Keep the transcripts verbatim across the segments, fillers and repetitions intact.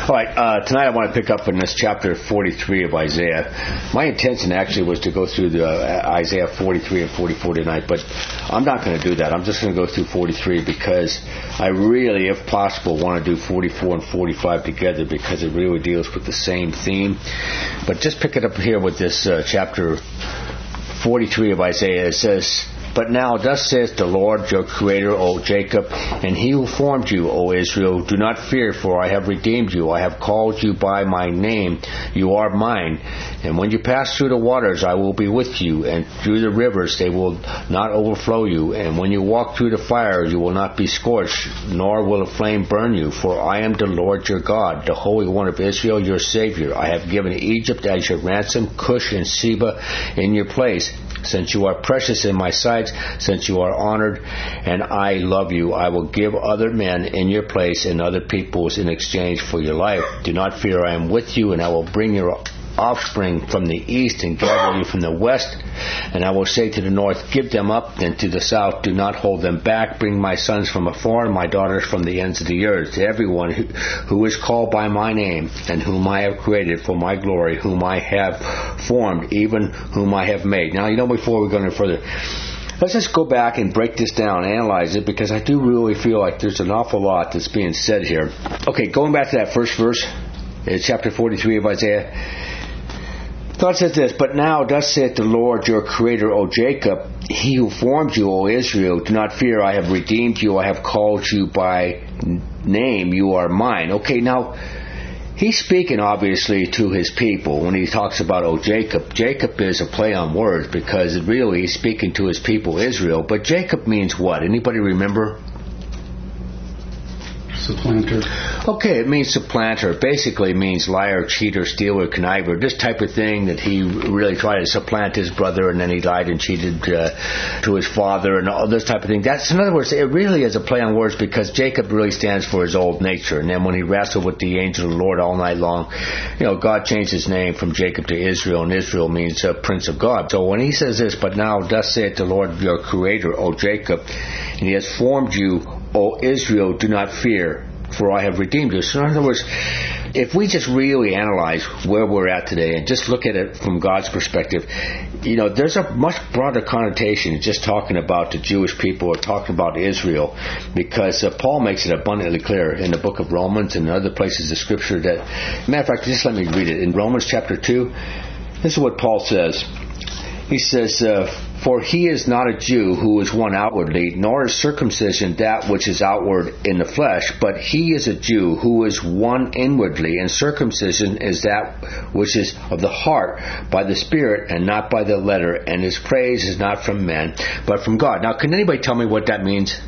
All right, uh, tonight I want to pick up in this chapter forty-three of Isaiah. My intention actually was to go through the uh, Isaiah forty-three and forty-four tonight, but I'm not going to do that. I'm just going to go through forty-three because I really, if possible, want to do forty-four and forty-five together because it really deals with the same theme. But just pick it up here with this uh, chapter forty-three of Isaiah. It says, "But now thus saith the Lord your Creator, O Jacob, and he who formed you, O Israel, do not fear, for I have redeemed you. I have called you by my name. You are mine. And when you pass through the waters, I will be with you, and through the rivers they will not overflow you. And when you walk through the fire, you will not be scorched, nor will a flame burn you. For I am the Lord your God, the Holy One of Israel, your Savior. I have given Egypt as your ransom, Cush and Seba in your place. Since you are precious in my sight, since you are honored, and I love you, I will give other men in your place and other peoples in exchange for your life. Do not fear, I am with you, and I will bring your offspring from the east and gather you from the west. And I will say to the north, give them up, and to the south, do not hold them back. Bring my sons from afar, and my daughters from the ends of the earth. To everyone who, who is called by my name, and whom I have created for my glory, whom I have formed, even whom I have made." Now, you know, before we go any further, let's just go back and break this down, analyze it, because I do really feel like there's an awful lot that's being said here. Okay, going back to that first verse, it's chapter forty-three of Isaiah. God says this, "But now thus saith the Lord your Creator, O Jacob, he who formed you, O Israel, do not fear, I have redeemed you, I have called you by name, you are mine." Okay, now, he's speaking obviously to his people when he talks about, "O Jacob." Jacob is a play on words because really he's speaking to his people Israel. But Jacob means what? Anybody remember? Supplanter. Okay, it means supplanter. Basically, it means liar, cheater, stealer, conniver. This type of thing that he really tried to supplant his brother, and then he lied and cheated uh, to his father, and all this type of thing. That's, in other words, it really is a play on words because Jacob really stands for his old nature. And then when he wrestled with the angel of the Lord all night long, you know, God changed his name from Jacob to Israel, and Israel means uh, Prince of God. So when he says this, "But now thus saith the Lord your Creator, O Jacob, and he has formed you, O Israel, do not fear, for I have redeemed you." So in other words, if we just really analyze where we're at today and just look at it from God's perspective, you know, there's a much broader connotation just talking about the Jewish people or talking about Israel, because uh, Paul makes it abundantly clear in the book of Romans and other places of Scripture that, matter of fact, just let me read it. In Romans chapter two, this is what Paul says. He says, uh, "For he is not a Jew who is one outwardly, nor is circumcision that which is outward in the flesh, but he is a Jew who is one inwardly, and circumcision is that which is of the heart by the Spirit and not by the letter, and his praise is not from men, but from God." Now, can anybody tell me what that means?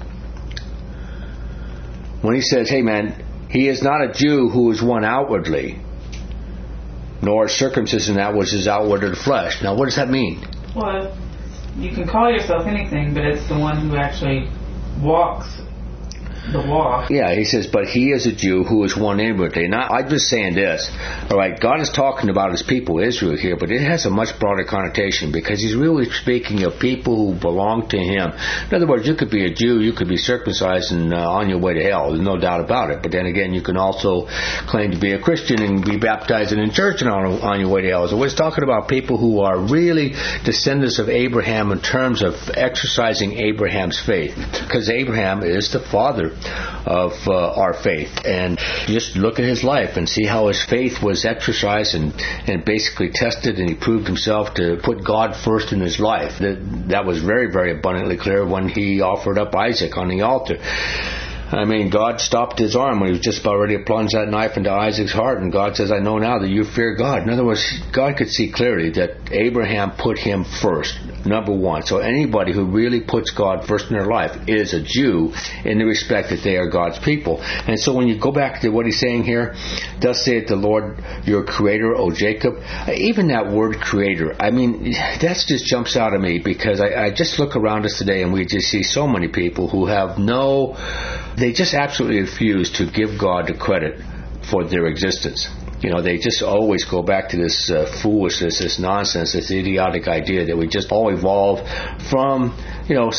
When he says, hey man, he is not a Jew who is one outwardly, nor is circumcision that which is outward of the flesh. Now, what does that mean? Well, you can call yourself anything, but it's the one who actually walks the walk. Yeah, he says, "But he is a Jew who is one inwardly." Now, I'm just saying this. All right, God is talking about his people, Israel, here, but it has a much broader connotation because he's really speaking of people who belong to him. In other words, you could be a Jew, you could be circumcised and uh, on your way to hell. There's no doubt about it. But then again, you can also claim to be a Christian and be baptized in church and on, on your way to hell. So we're talking about people who are really descendants of Abraham in terms of exercising Abraham's faith, because Abraham is the father of uh, our faith. And just look at his life and see how his faith was exercised and, and basically tested, and he proved himself to put God first in his life. That, that was very, very abundantly clear when he offered up Isaac on the altar. I mean, God stopped his arm when he was just about ready to plunge that knife into Isaac's heart, and God says, "I know now that you fear God." In other words, God could see clearly that Abraham put him first, number one. So anybody who really puts God first in their life is a Jew in the respect that they are God's people. And so when you go back to what he's saying here, "Thus saith the Lord your Creator, O Jacob," even that word creator, I mean, that just jumps out at me because I, I just look around us today and we just see so many people who have no... They just absolutely refuse to give God the credit for their existence. You know, they just always go back to this uh, foolishness, this nonsense, this idiotic idea that we just all evolved from, you know, some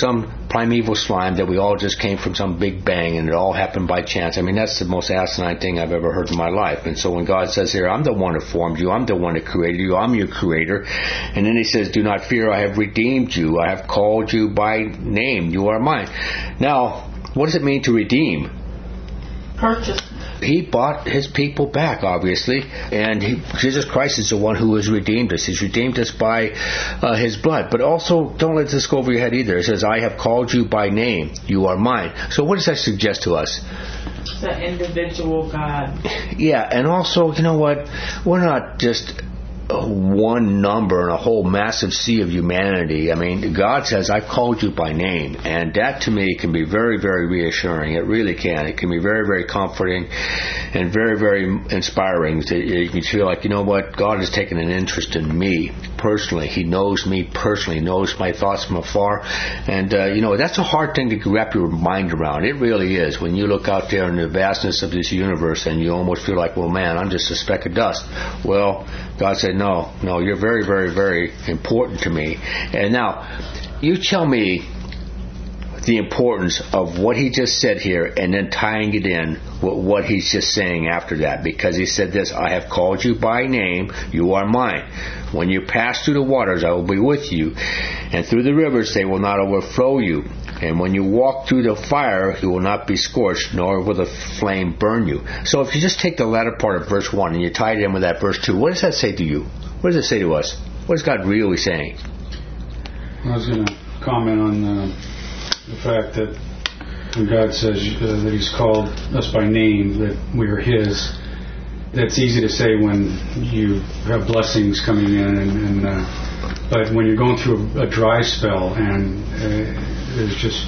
primeval slime, that we all just came from some big bang and it all happened by chance. I mean, that's the most asinine thing I've ever heard in my life. And so when God says here, I'm the one who formed you, I'm the one who created you, I'm your creator. And then he says, do not fear, I have redeemed you, I have called you by name, you are mine. Now, what does it mean to redeem? Purchase. He bought his people back, obviously, and he, Jesus Christ is the one who has redeemed us. He's redeemed us by uh, his blood. But also, don't let this go over your head either. It says, I have called you by name. You are mine. So what does that suggest to us? The individual God. Yeah, and also, you know what? We're not just one number in a whole massive sea of humanity. I mean, God says, I've called you by name. And that to me can be very, very reassuring. It really can. It can be very, very comforting and very, very inspiring. You can feel like, you know what? God has taken an interest in me personally. He knows me personally. He knows my thoughts from afar. And, uh, you know, that's a hard thing to wrap your mind around. It really is. When you look out there in the vastness of this universe and you almost feel like, well, man, I'm just a speck of dust. Well, God said, no, no, you're very, very, very important to me. And now, you tell me the importance of what he just said here and then tying it in with what he's just saying after that. Because he said this, I have called you by name, you are mine. When you pass through the waters, I will be with you. And through the rivers, they will not overflow you. And when you walk through the fire, you will not be scorched, nor will the flame burn you. So if you just take the latter part of verse one and you tie it in with that verse two, what does that say to you? What does it say to us? What is God really saying? I was going to comment on uh, the fact that when God says uh, that he's called us by name, that we are his, that's easy to say when you have blessings coming in, and, and uh, but when you're going through a, a dry spell and uh, there's just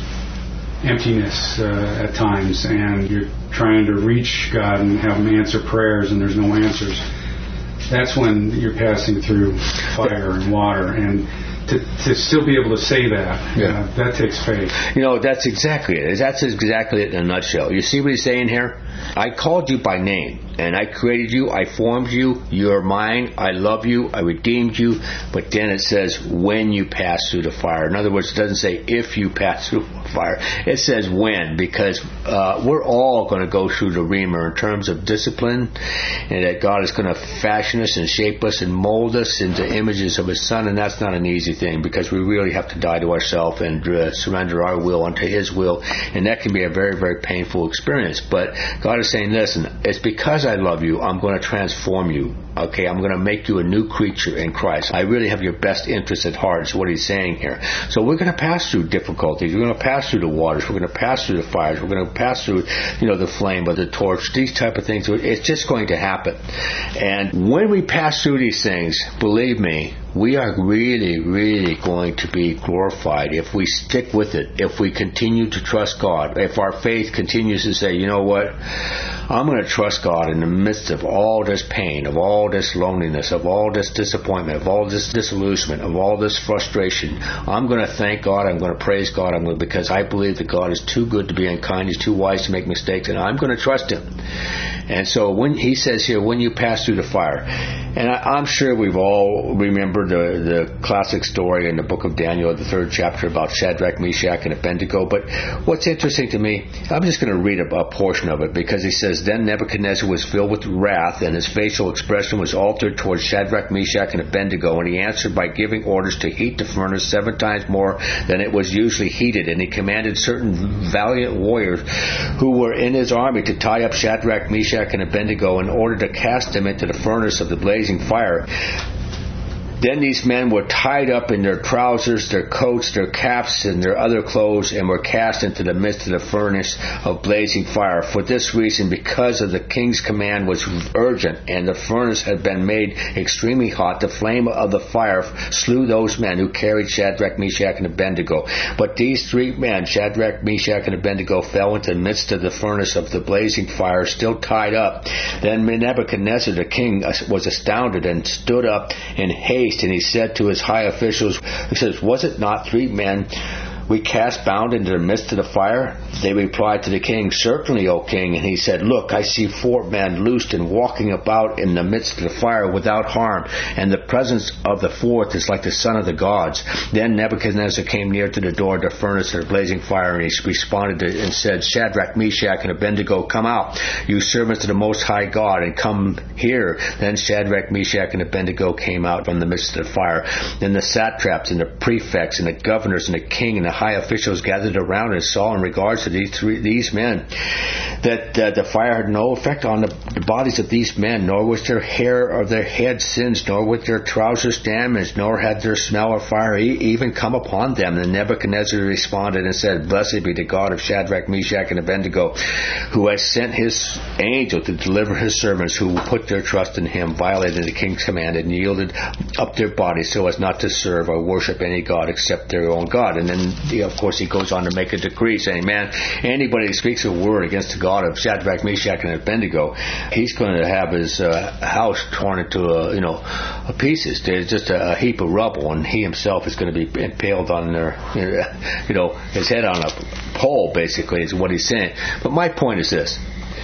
emptiness uh, at times, and you're trying to reach God and have him answer prayers and there's no answers, that's when you're passing through fire and water. And to, to still be able to say that, yeah. uh, that takes faith. You know, that's exactly it. That's exactly it in a nutshell. You see what he's saying here? I called you by name, and I created you, I formed you, you're mine, I love you, I redeemed you, but then it says when you pass through the fire. In other words, it doesn't say if you pass through the fire. It says when, because uh, we're all going to go through the reamer in terms of discipline, and that God is going to fashion us and shape us and mold us into images of his Son, and that's not an easy thing, because we really have to die to ourselves and uh, surrender our will unto his will, and that can be a very, very painful experience. But God is saying, listen, it's because I love you, I'm going to transform you. Okay, I'm going to make you a new creature in Christ. I really have your best interest at heart, is what he's saying here. So we're going to pass through difficulties. We're going to pass through the waters. We're going to pass through the fires. We're going to pass through, you know, the flame or the torch. These type of things. It's just going to happen. And when we pass through these things, believe me, we are really, really going to be glorified if we stick with it, if we continue to trust God, if our faith continues to say, you know what, I'm going to trust God in the midst of all this pain, of all this loneliness, of all this disappointment, of all this disillusionment, of all this frustration. I'm going to thank God, I'm going to praise God, I'm going to, because I believe that God is too good to be unkind, he's too wise to make mistakes, and I'm going to trust him. And so when he says here, when you pass through the fire, and I, I'm sure we've all remembered the, the classic story in the book of Daniel, the third chapter, about Shadrach, Meshach, and Abednego. But what's interesting to me, I'm just going to read a, a portion of it, because he says, then Nebuchadnezzar was filled with wrath, and his facial expression was altered towards Shadrach, Meshach, and Abednego, and he answered by giving orders to heat the furnace seven times more than it was usually heated. And he commanded certain valiant warriors who were in his army to tie up Shadrach, Meshach, and Abednego in order to cast them into the furnace of the blazing fire. Then these men were tied up in their trousers, their coats, their caps, and their other clothes, and were cast into the midst of the furnace of blazing fire. For this reason, because of the king's command was urgent, and the furnace had been made extremely hot, the flame of the fire slew those men who carried Shadrach, Meshach, and Abednego. But these three men, Shadrach, Meshach, and Abednego, fell into the midst of the furnace of the blazing fire, still tied up. Then Nebuchadnezzar the king was astounded and stood up in haste, and he said to his high officials, he says, was it not three men we cast bound into the midst of the fire? They replied to the king, Certainly, O king. And he said, Look, I see four men loosed and walking about in the midst of the fire without harm, and the presence of the fourth is like the son of the gods. Then Nebuchadnezzar came near to the door of the furnace of the blazing fire, and he responded to, and said, Shadrach, Meshach, and Abednego, come out, you servants of the Most High God, and come here. Then Shadrach, Meshach, and Abednego came out from the midst of the fire. Then the satraps and the prefects and the governors and the king and the high officials gathered around and saw in regards to these three, these men that uh, the fire had no effect on the, the bodies of these men, nor was their hair or their heads singed, nor was their trousers damaged, nor had their smell of fire e- even come upon them. And Nebuchadnezzar responded and said, Blessed be the God of Shadrach, Meshach, and Abednego, who has sent his angel to deliver his servants who put their trust in him, violated the king's command, and yielded up their bodies so as not to serve or worship any god except their own God. And then, of course, he goes on to make a decree saying, man, anybody who speaks a word against the God of Shadrach, Meshach, and Abednego, he's going to have his uh, house torn into uh, you know pieces. There's just a, a heap of rubble, and he himself is going to be impaled on their, you know, his head on a pole, basically, is what he's saying. But my point is this.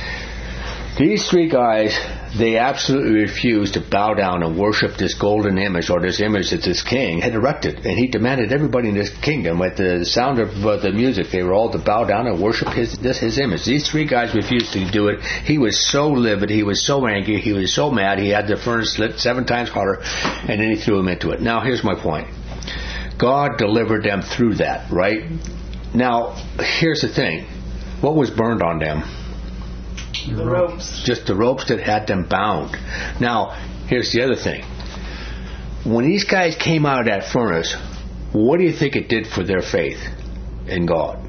These three guys, they absolutely refused to bow down and worship this golden image, or this image that this king had erected. And he demanded everybody in this kingdom, at the sound of uh, the music, they were all to bow down and worship his this his image. These three guys refused to do it. He was so livid, he was so angry, he was so mad, he had the furnace lit seven times hotter, and then he threw him into it. Now, here's my point. God delivered them through that, right? Now, here's the thing. What was burned on them? The ropes. Just the ropes that had them bound. Now, here's the other thing. When these guys came out of that furnace, what do you think it did for their faith in God?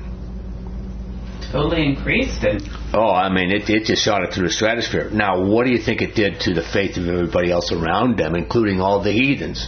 Totally increased it. Oh, I mean, it, it just shot it through the stratosphere. Now, what do you think it did to the faith of everybody else around them, including all the heathens?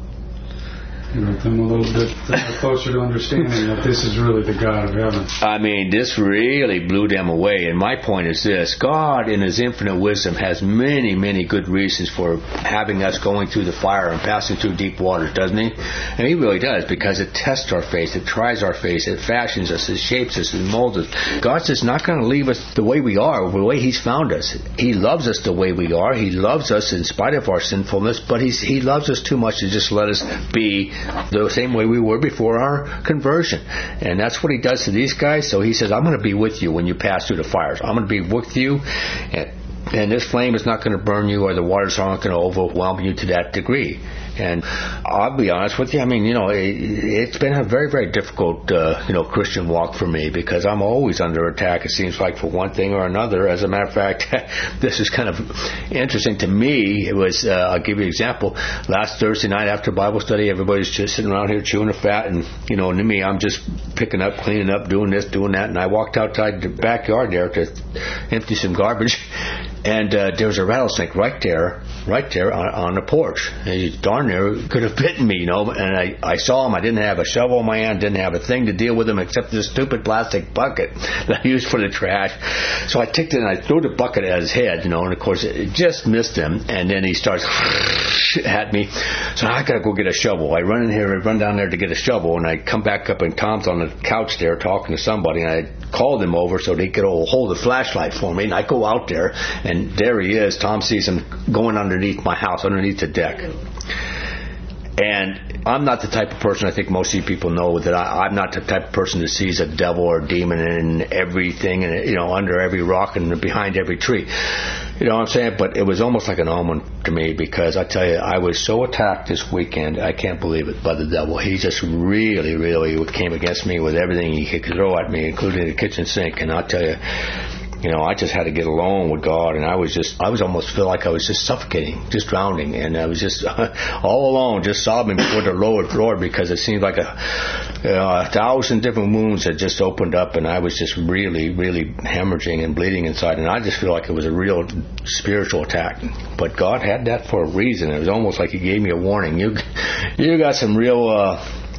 Brought them a little bit uh, closer to understanding that this is really the God of heaven. I mean, this really blew them away. And my point is this. God, in His infinite wisdom, has many, many good reasons for having us going through the fire and passing through deep waters, doesn't He? And He really does, because it tests our faith, it tries our faith, it fashions us, it shapes us, it molds us. God's just not going to leave us the way we are, the way He's found us. He loves us the way we are. He loves us in spite of our sinfulness, but he's, He loves us too much to just let us be the same way we were before our conversion. And that's what He does to these guys. So He says, I'm going to be with you when you pass through the fires. I'm going to be with you, and, and this flame is not going to burn you, or the waters aren't going to overwhelm you to that degree. And I'll be honest with you, I mean, you know, it, it's been a very, very difficult, uh, you know, Christian walk for me, because I'm always under attack, it seems like, for one thing or another. As a matter of fact, this is kind of interesting to me. It was, uh, I'll give you an example. Last Thursday night after Bible study, everybody's just sitting around here chewing the fat, and, you know, and to me, I'm just picking up, cleaning up, doing this, doing that, and I walked outside the backyard there to empty some garbage, and uh, there was a rattlesnake right there, right there on, on the porch. And he darn near could have bitten me, you know. And I, I saw him. I didn't have a shovel in my hand, didn't have a thing to deal with him except this stupid plastic bucket that I used for the trash. So I took it and I threw the bucket at his head, you know. And of course, it just missed him. And then he starts at me. So I gotta go get a shovel. I run in here, I run down there to get a shovel, and I come back up, and Tom's on the couch there talking to somebody, and I called him over so they could hold the flashlight for me. And I go out there, and there he is. Tom sees him going underneath my house, underneath the deck. And I'm not the type of person, I think most of you people know, that I, I'm not the type of person that sees a devil or a demon in everything, and, you know, under every rock and behind every tree. You know what I'm saying? But it was almost like an omen to me, because I tell you, I was so attacked this weekend, I can't believe it, by the devil. He just really, really came against me with everything he could throw at me, including the kitchen sink. And I'll tell you, you know, I just had to get alone with God, and I was just, I was almost feel like I was just suffocating, just drowning, and I was just all alone, just sobbing before the Lord, Lord, because it seemed like a, you know, a thousand different wounds had just opened up, and I was just really, really hemorrhaging and bleeding inside, and I just feel like it was a real spiritual attack. But God had that for a reason. It was almost like He gave me a warning. You, you got some real, uh,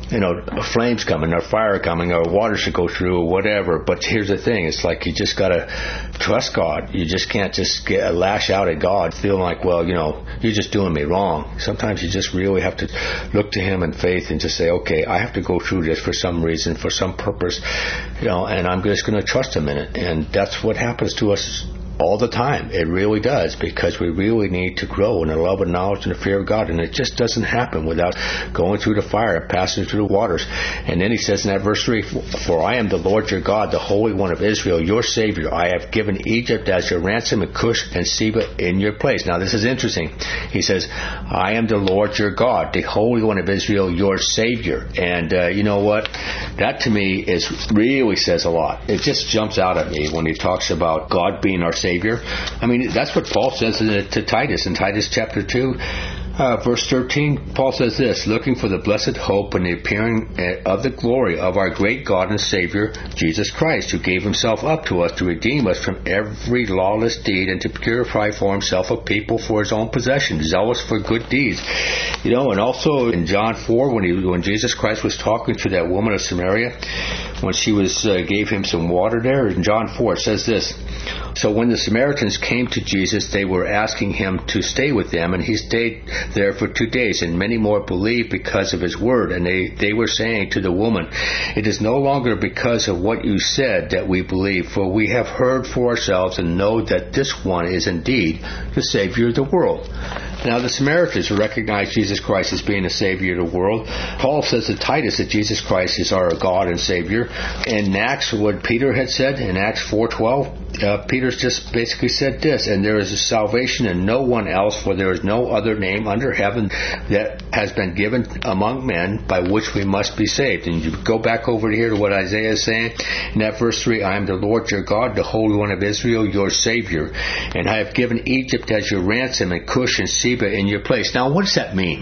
you know, flames coming or fire coming or water should go through or whatever. But here's the thing. It's like you just got to trust God. You just can't just get, lash out at God feeling like, well, you know, you're just doing me wrong. Sometimes you just really have to look to Him in faith and just say, okay, I have to go through this for some reason, for some purpose, you know, and I'm just going to trust Him in it. And that's what happens to us all the time. It really does, because we really need to grow in the love and knowledge and the fear of God, and it just doesn't happen without going through the fire, passing through the waters. And then He says in that verse three, for I am the Lord your God, the Holy One of Israel, your Savior. I have given Egypt as your ransom, and Cush and Seba in your place. Now this is interesting. He says, I am the Lord your God, the Holy One of Israel, your Savior. And uh, you know what? That to me is really says a lot. It just jumps out at me when he talks about God being our Savior. I mean, that's what Paul says to Titus in Titus chapter two. Uh, verse thirteen, Paul says this, looking for the blessed hope and the appearing of the glory of our great God and Savior, Jesus Christ, who gave Himself up to us to redeem us from every lawless deed and to purify for Himself a people for His own possession, zealous for good deeds. You know, and also in John four, when he, when Jesus Christ was talking to that woman of Samaria, when she was uh, gave Him some water there, in John four, it says this, so when the Samaritans came to Jesus, they were asking Him to stay with them, and He stayed there for two days, and many more believed because of His word. And they, they were saying to the woman, it is no longer because of what you said that we believe, for we have heard for ourselves and know that this one is indeed the Savior of the world. Now the Samaritans recognize Jesus Christ as being the Savior of the world. Paul says to Titus that Jesus Christ is our God and Savior. In Acts, what Peter had said, in Acts four twelve, uh, Peter just basically said this, and there is a salvation in no one else, for there is no other name under heaven that has been given among men by which we must be saved. And you go back over here to what Isaiah is saying in that verse three, I am the Lord your God, the Holy One of Israel, your Savior. And I have given Egypt as your ransom, and Cush and Seba in your place. Now, what does that mean?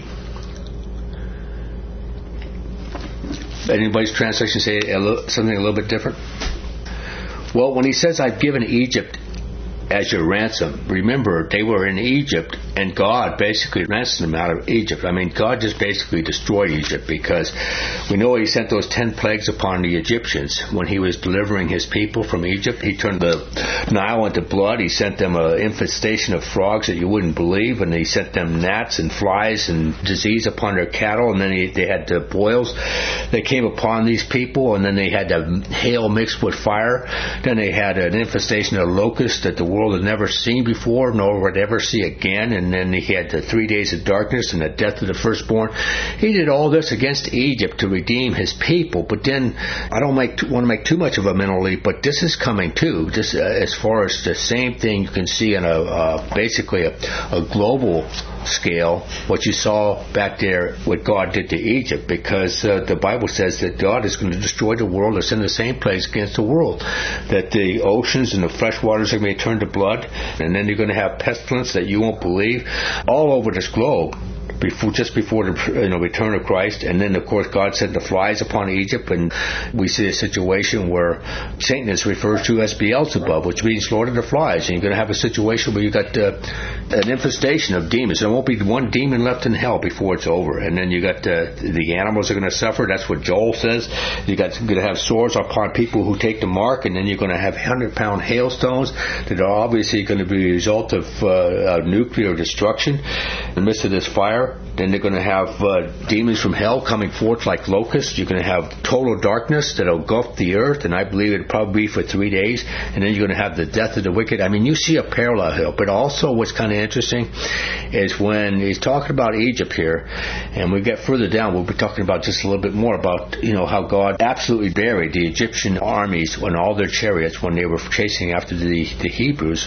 Anybody's translation say a little, something a little bit different? Well, when he says, I've given Egypt as your ransom, remember, they were in Egypt, and God basically ransomed them out of Egypt. I mean, God just basically destroyed Egypt, because we know He sent those ten plagues upon the Egyptians when He was delivering His people from Egypt. He turned the Nile into blood. He sent them an infestation of frogs that you wouldn't believe, and He sent them gnats and flies and disease upon their cattle, and then he, they had the boils that came upon these people, and then they had the hail mixed with fire. Then they had an infestation of locusts that the world had never seen before, nor would ever see again. And then he had the three days of darkness and the death of the firstborn. He did all this against Egypt to redeem His people. But then, I don't make, want to make too much of a mental leap, but this is coming too. This, uh, as far as the same thing you can see on a uh, basically a, a global scale, what you saw back there, what God did to Egypt, because uh, the Bible says that God is going to destroy the world or send the same plagues against the world, that the oceans and the fresh waters are going to be turned to blood, and then you're going to have pestilence that you won't believe all over this globe. Before, just before the you know, return of Christ. And then, of course, God sent the flies upon Egypt, and we see a situation where Satan is referred to as Beelzebub, which means Lord of the Flies. And you're going to have a situation where you've got uh, an infestation of demons. There won't be one demon left in hell before it's over. And then you got uh, the animals are going to suffer. That's what Joel says. You got you're going to have swords upon people who take the mark, and then you're going to have hundred-pound hailstones that are obviously going to be a result of uh, nuclear destruction in the midst of this fire. Then they're going to have uh, demons from hell coming forth like locusts. You're going to have total darkness that will engulf the earth, and I believe it'll probably be for three days. And then you're going to have the death of the wicked. I mean, you see a parallel here. But also what's kind of interesting is when he's talking about Egypt here, and we get further down, we'll be talking about just a little bit more about, you know, how God absolutely buried the Egyptian armies and all their chariots when they were chasing after the, the Hebrews.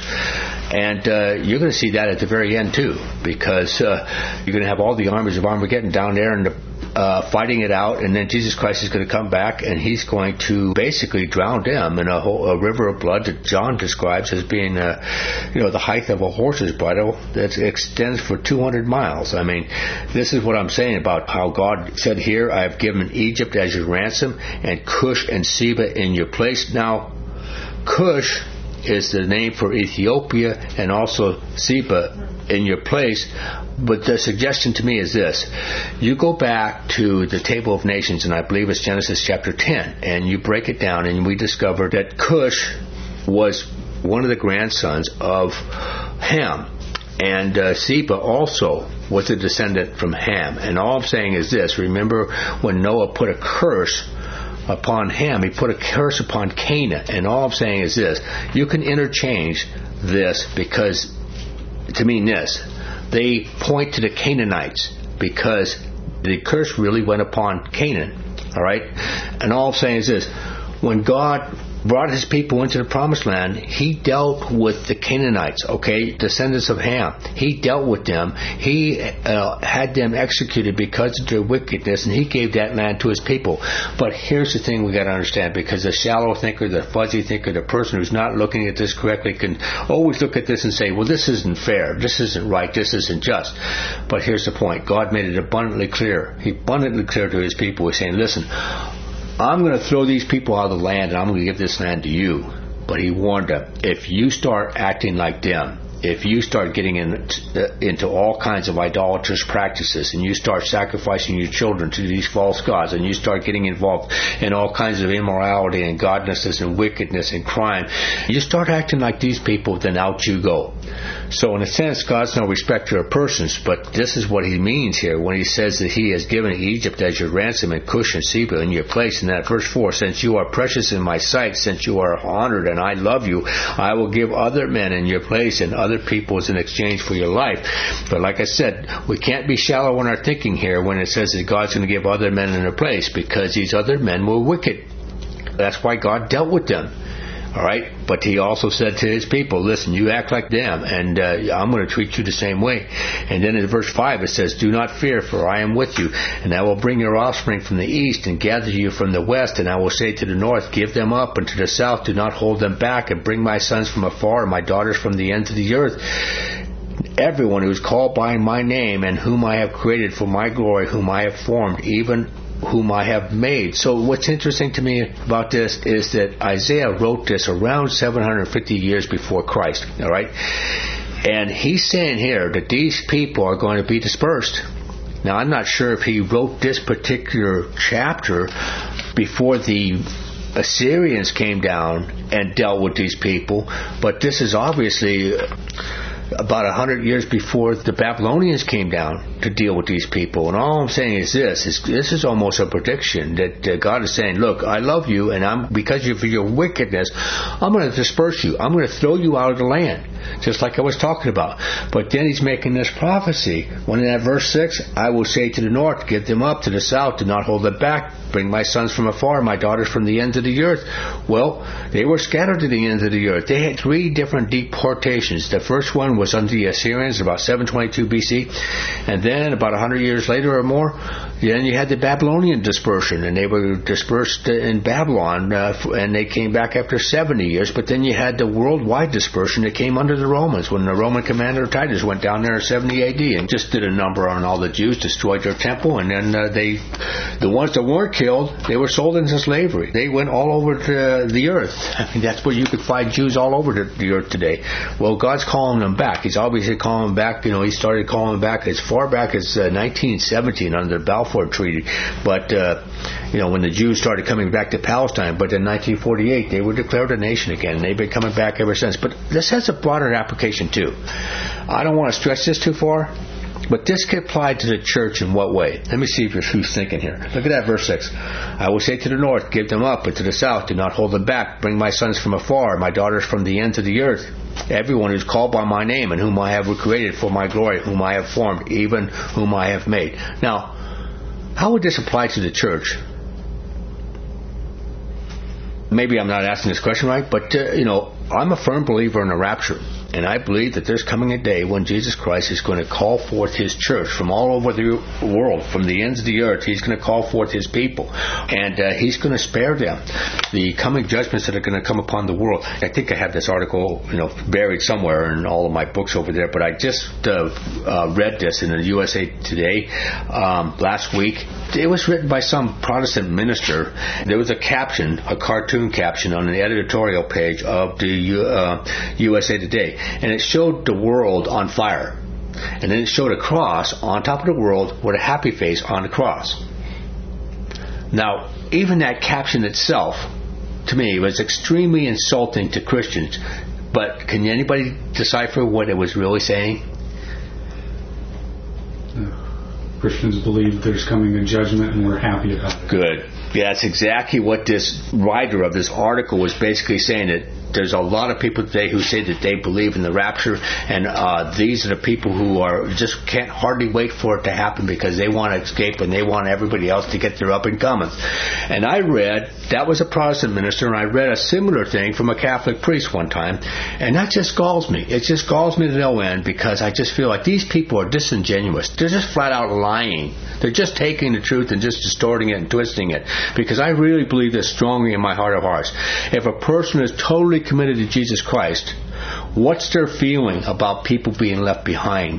And uh, you're going to see that at the very end too, because uh, you're going to have all the armies of Armageddon down there and the, uh, fighting it out, and then Jesus Christ is going to come back, and He's going to basically drown them in a, whole, a river of blood that John describes as being, uh, you know, the height of a horse's bridle that extends for two hundred miles. I mean, this is what I'm saying about how God said here, I have given Egypt as your ransom, and Cush and Seba in your place. Now, Cush is the name for Ethiopia and also Seba in your place. But the suggestion to me is this. You go back to the Table of Nations, and I believe it's Genesis chapter ten, and you break it down, and we discover that Cush was one of the grandsons of Ham. And uh, Seba also was a descendant from Ham. And all I'm saying is this. Remember when Noah put a curse upon Ham, he put a curse upon Canaan. And all I'm saying is this. You can interchange this because, to mean this, they point to the Canaanites because the curse really went upon Canaan. All right? And all I'm saying is this. When God brought his people into the promised land, he dealt with the Canaanites, okay, descendants of Ham. He dealt with them. He uh, had them executed because of their wickedness, and he gave that land to his people. But here's the thing we got to understand, because the shallow thinker, the fuzzy thinker, the person who's not looking at this correctly can always look at this and say, well, this isn't fair, this isn't right, this isn't just. But here's the point. God made it abundantly clear. He abundantly clear to his people. He's saying, listen, I'm going to throw these people out of the land, and I'm going to give this land to you. But he warned them, if you start acting like them, if you start getting in, uh, into all kinds of idolatrous practices, and you start sacrificing your children to these false gods, and you start getting involved in all kinds of immorality and godlessness and wickedness and crime, you start acting like these people, then out you go. So in a sense, God's no respecter of persons, but this is what he means here when he says that he has given Egypt as your ransom and Cush and Seba in your place. In that verse four, since you are precious in my sight, since you are honored and I love you, I will give other men in your place and other peoples in exchange for your life. But like I said, we can't be shallow in our thinking here when it says that God's going to give other men in their place, because these other men were wicked. That's why God dealt with them. All right? But he also said to his people, listen, you act like them, and uh, I'm going to treat you the same way. And then in verse five it says, do not fear, for I am with you, and I will bring your offspring from the east and gather you from the west, and I will say to the north, give them up, and to the south, do not hold them back, and bring my sons from afar and my daughters from the ends of the earth. Everyone who is called by my name and whom I have created for my glory, whom I have formed, even whom I have made. So what's interesting to me about this is that Isaiah wrote this around seven hundred fifty years before Christ. All right? And he's saying here that these people are going to be dispersed. Now, I'm not sure if he wrote this particular chapter before the Assyrians came down and dealt with these people, but this is obviously about a hundred years before the Babylonians came down to deal with these people. And all I'm saying is this, is this is almost a prediction that uh, God is saying, look, I love you, and I'm because of your wickedness, I'm going to disperse you. I'm going to throw you out of the land, just like I was talking about. But then he's making this prophecy. When in that verse six, I will say to the north, give them up, to the south, do not hold them back. Bring my sons from afar, my daughters from the ends of the earth. Well, they were scattered to the ends of the earth. They had three different deportations. The first one was under the Assyrians, about seven twenty-two B C. And then about one hundred years later or more, then you had the Babylonian dispersion, and they were dispersed in Babylon, uh, and they came back after seventy years. But then you had the worldwide dispersion that came under the Romans, when the Roman commander Titus went down there in seventy A D and just did a number on all the Jews, destroyed their temple, and then uh, they, the ones that weren't killed, they were sold into slavery. They went all over to the earth. I mean, that's where you could find Jews all over the earth today. Well, God's calling them back. He's obviously calling them back. You know, he started calling them back as far back as uh, nineteen seventeen under the Balfour Treaty. But, uh, you know, when the Jews started coming back to Palestine, but in nineteen forty-eight, they were declared a nation again, and they've been coming back ever since. But this has a broader application, too. I don't want to stretch this too far, but this can apply to the church in what way? Let me see if you're who's thinking here. Look at that, verse six. I will say to the north, give them up, and to the south, do not hold them back. Bring my sons from afar, my daughters from the ends of the earth. Everyone who's called by my name, and whom I have created for my glory, whom I have formed, even whom I have made. Now, how would this apply to the church? Maybe I'm not asking this question right, but, uh, you know, I'm a firm believer in the rapture. And I believe that there's coming a day when Jesus Christ is going to call forth His church from all over the world, from the ends of the earth. He's going to call forth His people. And uh, He's going to spare them the coming judgments that are going to come upon the world. I think I have this article, you know, buried somewhere in all of my books over there, but I just uh, uh, read this in the U S A Today um, last week. It was written by some Protestant minister. There was a caption, a cartoon caption on the editorial page of the U, uh, U S A Today, and it showed the world on fire. And then it showed a cross on top of the world with a happy face on the cross. Now, even that caption itself, to me, was extremely insulting to Christians. But can anybody decipher what it was really saying? Christians believe there's coming a judgment, and we're happy about it. Good. Yeah, that's exactly what this writer of this article was basically saying, that there's a lot of people today who say that they believe in the rapture, and uh, these are the people who are just can't hardly wait for it to happen because they want to escape and they want everybody else to get their up and coming. And I read, that was a Protestant minister, and I read a similar thing from a Catholic priest one time, and that just galls me. It just galls me to no end, because I just feel like these people are disingenuous. They're just flat out lying. They're just taking the truth and just distorting it and twisting it. Because I really believe this strongly in my heart of hearts. If a person is totally committed to Jesus Christ, what's their feeling about people being left behind?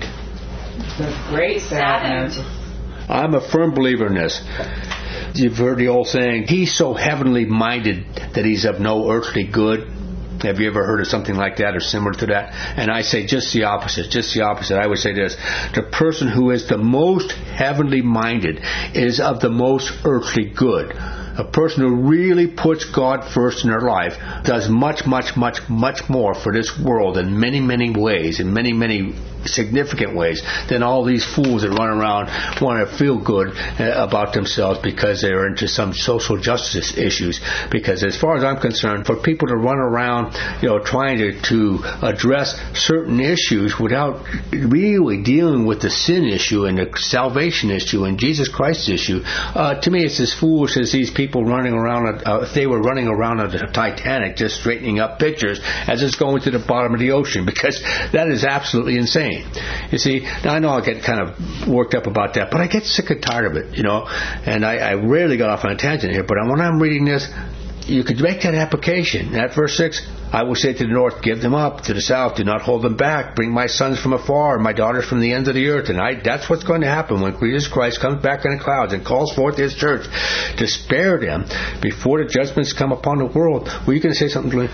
That's great sadness. I'm a firm believer in this. You've heard the old saying, he's so heavenly minded that he's of no earthly good. Have you ever heard of something like that or similar to that? And I say just the opposite, just the opposite. I would say this: the person who is the most heavenly minded is of the most earthly good. A person who really puts God first in their life does much, much, much, much more for this world in many, many ways, in many, many significant ways, than all these fools that run around want to feel good about themselves because they're into some social justice issues. Because as far as I'm concerned, for people to run around, you know, trying to, to address certain issues without really dealing with the sin issue and the salvation issue and Jesus Christ issue, uh, to me it's as foolish as these people running around, uh, if they were running around on the Titanic just straightening up pictures as it's going to the bottom of the ocean, because that is absolutely insane. You see, now I know I get kind of worked up about that, but I get sick and tired of it, you know, and I, I rarely got off on a tangent here, but when I'm reading this, you could make that application. At verse six, I will say to the north, give them up. To the south, do not hold them back. Bring my sons from afar, and my daughters from the ends of the earth. And I, that's what's going to happen when Jesus Christ comes back in the clouds and calls forth His church to spare them before the judgments come upon the world. Were you going to say something, Lee?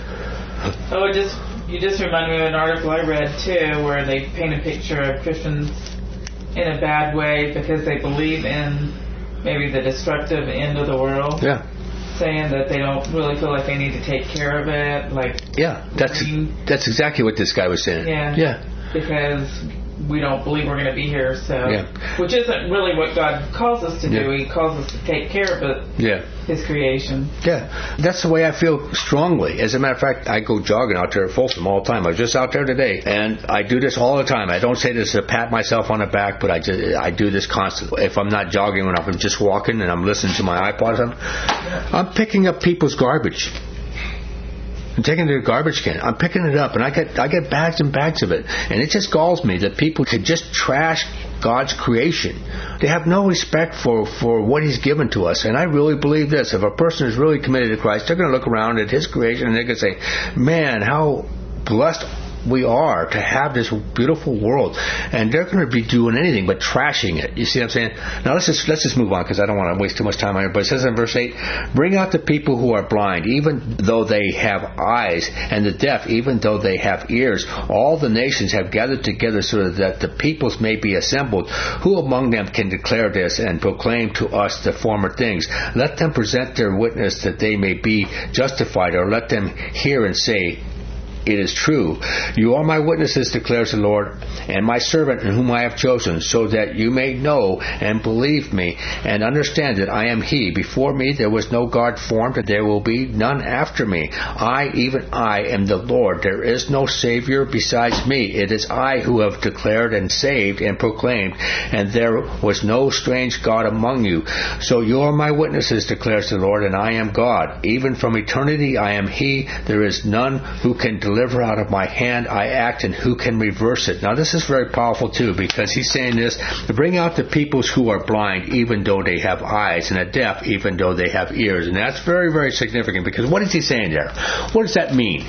Oh, it just you just reminded me of an article I read too, where they paint a picture of Christians in a bad way because they believe in maybe the destructive end of the world. Yeah. Saying that they don't really feel like they need to take care of it, like yeah, that's green. That's exactly what this guy was saying. Yeah, yeah, because we don't believe we're going to be here, so yeah. which isn't really what God calls us to yeah. do. He calls us to take care of it. Yeah, His creation. Yeah, that's the way I feel strongly. As a matter of fact, I go jogging out there at Folsom all the time. I was just out there today, and I do this all the time. I don't say this to pat myself on the back, but I just, I do this constantly. If I'm not jogging, when I'm just walking and I'm listening to my iPod, I'm, I'm picking up people's garbage. I'm taking it to the garbage can. I'm picking it up, and I get I get bags and bags of it. And it just galls me that people could just trash God's creation. They have no respect for, for what He's given to us. And I really believe this. If a person is really committed to Christ, they're going to look around at His creation and they're going to say, man, how blessed we are to have this beautiful world, and they're going to be doing anything but trashing it. You see what I'm saying? Now let's just let's just move on, because I don't want to waste too much time on it. But it says in verse eight, bring out the people who are blind, even though they have eyes, and the deaf, even though they have ears. All the nations have gathered together so that the peoples may be assembled. Who among them can declare this and proclaim to us the former things? Let them present their witness that they may be justified, or let them hear and say, it is true. You are my witnesses, declares the Lord, and my servant in whom I have chosen, so that you may know and believe me, and understand that I am He. Before me there was no God formed, and there will be none after me. I, even I, am the Lord. There is no Savior besides me. It is I who have declared and saved and proclaimed, and there was no strange God among you. So you are my witnesses, declares the Lord, and I am God. Even from eternity I am He. There is none who can deliver deliver out of my hand I act, and who can reverse it? Now this is very powerful too, because he's saying this, to bring out the peoples who are blind even though they have eyes, and the deaf even though they have ears. And that's very, very significant, because what is he saying there? What does that mean?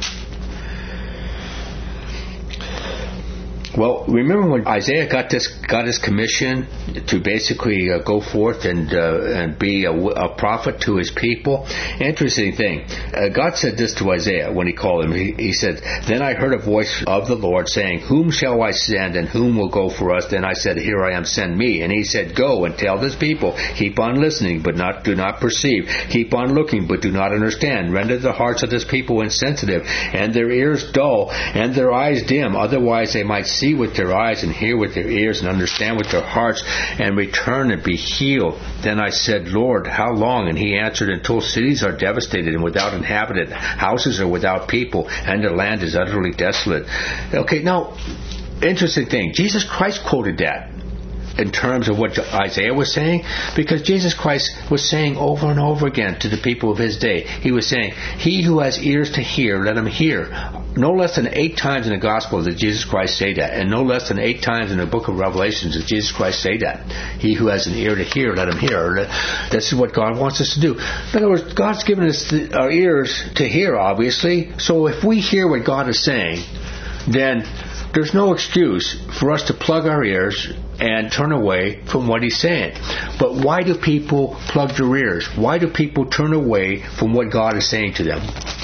Well, remember when Isaiah got this, got his commission to basically uh, go forth and uh, and be a, a prophet to his people? Interesting thing. Uh, God said this to Isaiah when he called him. He, he said, "Then I heard a voice of the Lord saying, Whom shall I send, and whom will go for us? Then I said, Here I am, send me." And he said, "Go and tell this people, keep on listening, but not do not perceive. Keep on looking, but do not understand. Render the hearts of this people insensitive, and their ears dull, and their eyes dim. Otherwise they might see with their eyes, and hear with their ears, and understand with their hearts, and return and be healed." Then I said, "Lord, how long?" And he answered, "Until cities are devastated and without inhabitant, houses are without people, and the land is utterly desolate." Okay, now, interesting thing. Jesus Christ quoted that in terms of what Isaiah was saying, because Jesus Christ was saying over and over again to the people of his day, he was saying, "He who has ears to hear, let him hear." No less than eight times in the Gospel did Jesus Christ say that, and no less than eight times in the book of Revelation did Jesus Christ say that. He who has an ear to hear, let him hear. This is what God wants us to do. In other words, God's given us the, our ears to hear, obviously, so if we hear what God is saying, then there's no excuse for us to plug our ears and turn away from what he's saying. But why do people plug their ears? Why do people turn away from what God is saying to them?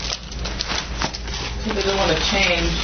Because they don't want to change.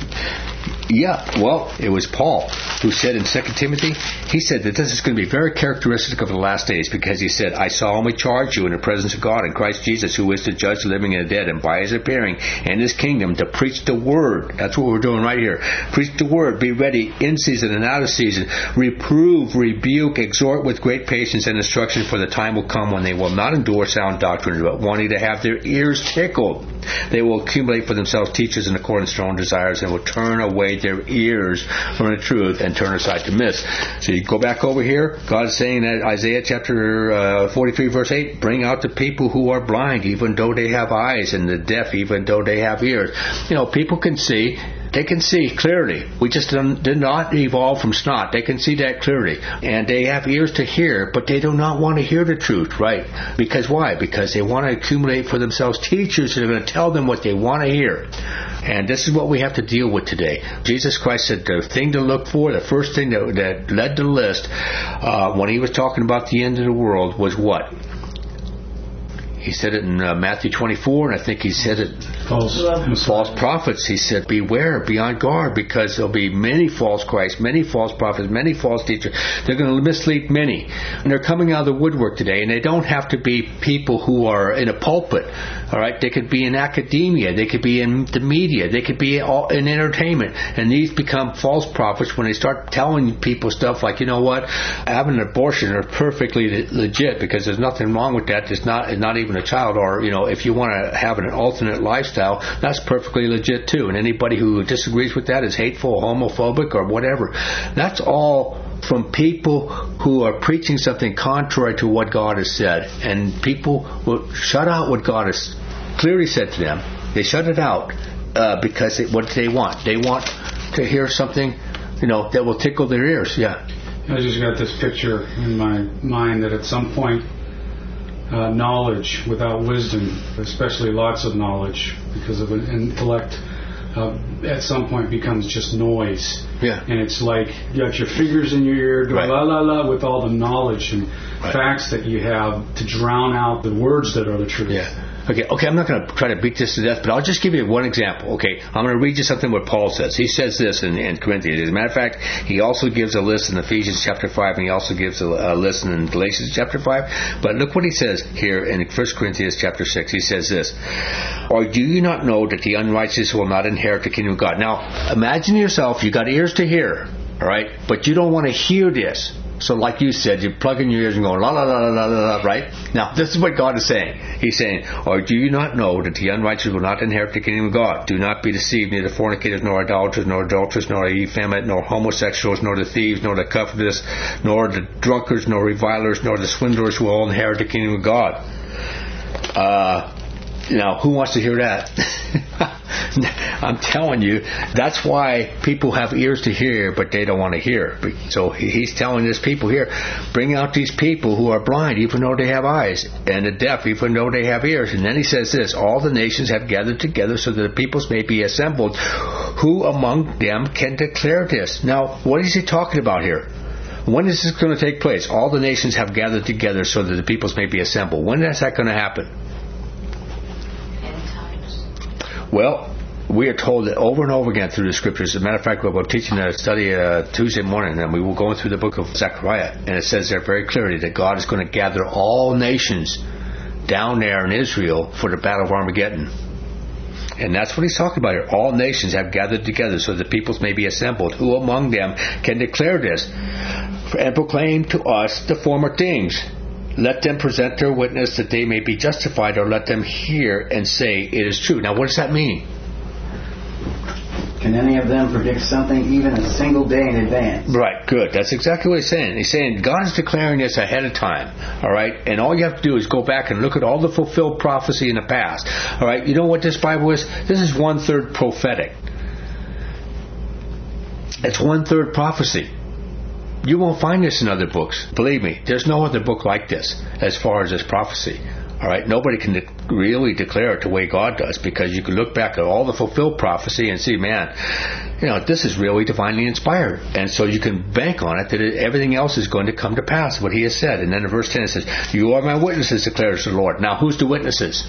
Yeah, well, it was Paul who said in Second Timothy, he said that this is going to be very characteristic of the last days, because he said, "I solemnly charge you in the presence of God and Christ Jesus, who is to judge the living and the dead, and by his appearing and his kingdom to preach the word." That's what we're doing right here. Preach the word. Be ready in season and out of season. Reprove, rebuke, exhort with great patience and instruction, for the time will come when they will not endure sound doctrine, but wanting to have their ears tickled, they will accumulate for themselves teachers in accordance to their own desires, and will turn away their ears from the truth and turn aside to myths. So you go back over here, God is saying that Isaiah chapter uh, forty-three verse eight, "Bring out the people who are blind even though they have eyes, and the deaf even though they have ears." You know, people can see. They can see clearly. We just did not evolve from snot. They can see that clearly. And they have ears to hear, but they do not want to hear the truth, right? Because why? Because they want to accumulate for themselves teachers that are going to tell them what they want to hear. And this is what we have to deal with today. Jesus Christ said the thing to look for, the first thing that, that led the list, uh, when he was talking about the end of the world, was what? He said it in uh, Matthew twenty-four, and I think he said it false false prophets. He said, "Beware, be on guard, because there'll be many false Christs, many false prophets, many false teachers. They're going to mislead many." And they're coming out of the woodwork today, and they don't have to be people who are in a pulpit. All right, they could be in academia, they could be in the media, they could be all in entertainment, and these become false prophets when they start telling people stuff like, you know what, having an abortion are perfectly legit, because there's nothing wrong with that. It's not, it's not even a child, or, you know, if you want to have an alternate lifestyle, that's perfectly legit too. And anybody who disagrees with that is hateful, homophobic, or whatever. That's all from people who are preaching something contrary to what God has said. And people will shut out what God has clearly said to them. They shut it out uh, because it, what they want. They want to hear something, you know, that will tickle their ears. Yeah. I just got this picture in my mind that at some point, Uh, knowledge without wisdom, especially lots of knowledge because of an intellect, uh, at some point becomes just noise. Yeah. And it's like you got your fingers in your ear, go right. la la la, with all the knowledge and right. facts that you have to drown out the words that are the truth. Yeah. Okay, okay, I'm not going to try to beat this to death, but I'll just give you one example. Okay, I'm going to read you something what Paul says. He says this in, in Corinthians. As a matter of fact, he also gives a list in Ephesians chapter five, and he also gives a, a list in Galatians chapter five. But look what he says here in First Corinthians chapter six. He says this, "Or do you not know that the unrighteous will not inherit the kingdom of God?" Now, imagine yourself, you got ears to hear, all right, but you don't want to hear this. So like you said, you plug in your ears and go, la, la, la, la, la, la, right? Now, this is what God is saying. He's saying, "Or do you not know that the unrighteous will not inherit the kingdom of God? Do not be deceived, neither fornicators, nor idolaters, nor adulterers, nor effeminate, nor homosexuals, nor the thieves, nor the covetous, nor the drunkards, nor revilers, nor the swindlers who will inherit the kingdom of God." Uh... Now, who wants to hear that? I'm telling you, that's why people have ears to hear, but they don't want to hear. So he's telling his people here, bring out these people who are blind, even though they have eyes, and the deaf, even though they have ears. And then he says this, all the nations have gathered together so that the peoples may be assembled. Who among them can declare this? Now, what is he talking about here? When is this going to take place? All the nations have gathered together so that the peoples may be assembled. When is that going to happen? End times. Well, we are told that over and over again through the scriptures. As a matter of fact, we're teaching a study uh, Tuesday morning, and we will go through the book of Zechariah, and it says there very clearly that God is going to gather all nations down there in Israel for the battle of Armageddon. And that's what he's talking about here. All nations have gathered together so that peoples may be assembled. Who among them can declare this and proclaim to us the former things? Let them present their witness that they may be justified, or let them hear and say it is true. Now, what does that mean? Can any of them predict something even a single day in advance? Right, good. That's exactly what he's saying. He's saying God is declaring this ahead of time, all right? And all you have to do is go back and look at all the fulfilled prophecy in the past, all right? You know what this Bible is? This is one-third prophetic. It's one-third prophecy. You won't find this in other books. Believe me, there's no other book like this as far as this prophecy. All right, nobody can de- really declare it the way God does, because you can look back at all the fulfilled prophecy and see, man, you know, this is really divinely inspired. And so you can bank on it that it, everything else is going to come to pass, what he has said. And then in verse ten it says, you are my witnesses, declares the Lord. Now, who's the witnesses?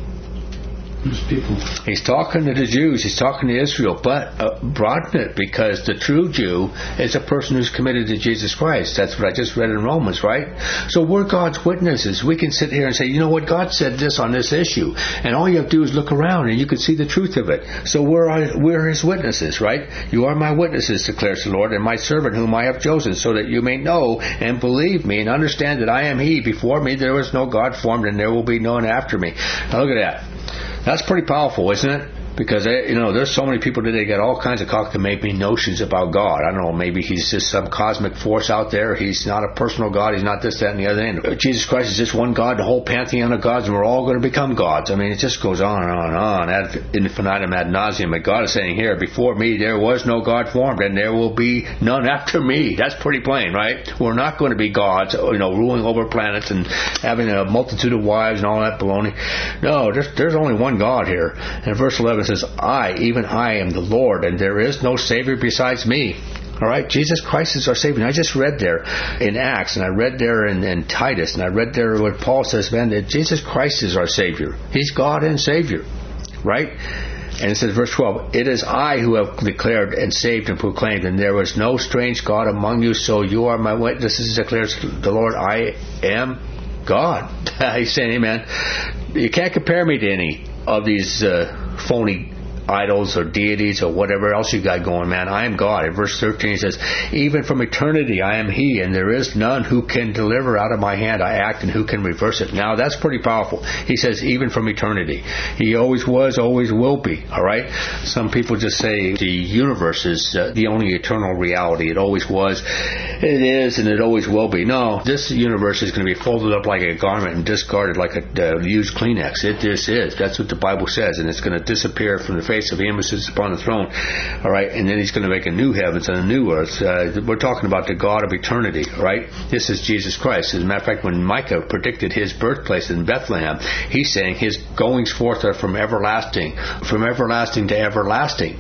Who's people? He's talking to the Jews. He's talking to Israel, but uh, broaden it, because the true Jew is a person who's committed to Jesus Christ. That's what I just read in Romans, right? So we're God's witnesses. We can sit here and say, you know what, God said this on this issue, and all you have to do is look around and you can see the truth of it. So we're we're His witnesses, right? You are my witnesses, declares the Lord, and my servant whom I have chosen, so that you may know and believe me and understand that I am He. Before me there was no God formed, and there will be none after me. Now look at that. That's pretty powerful, isn't it? Because, you know, there's so many people today got all kinds of cockamamie notions about God. I don't know, maybe he's just some cosmic force out there. He's not a personal God. He's not this, that, and the other. And Jesus Christ is just one God, the whole pantheon of gods, and we're all going to become gods. I mean, it just goes on and on and on, ad infinitum, ad nauseum. And God is saying here, before me there was no God formed, and there will be none after me. That's pretty plain, right? We're not going to be gods, you know, ruling over planets and having a multitude of wives and all that baloney. No, there's, there's only one God here. And verse eleven says, I, even I, am the Lord, and there is no Savior besides me. All right, Jesus Christ is our Savior. And I just read there in Acts, and I read there in, in Titus, and I read there what Paul says, man, that Jesus Christ is our Savior. He's God and Savior, right? And it says, verse twelve, it is I who have declared and saved and proclaimed, and there was no strange God among you, so you are my witnesses, declares the Lord. I am God. He's saying, amen. You can't compare me to any of these uh, phony idols or deities or whatever else you got going, man. I am God. In verse thirteen it says, even from eternity I am He, and there is none who can deliver out of my hand I act, and who can reverse it. Now that's pretty powerful. He says even from eternity. He always was, always will be. All right? Some people just say the universe is uh, the only eternal reality. It always was, it is, and it always will be. No, this universe is going to be folded up like a garment and discarded like a uh, used Kleenex. It just is. That's what the Bible says, and it's going to disappear from the face of Him who sits upon the throne. All right, and then He's going to make a new heavens and a new earth. Uh, we're talking about the God of eternity. All right, this is Jesus Christ. As a matter of fact, when Micah predicted His birthplace in Bethlehem, he's saying His goings forth are from everlasting, from everlasting to everlasting.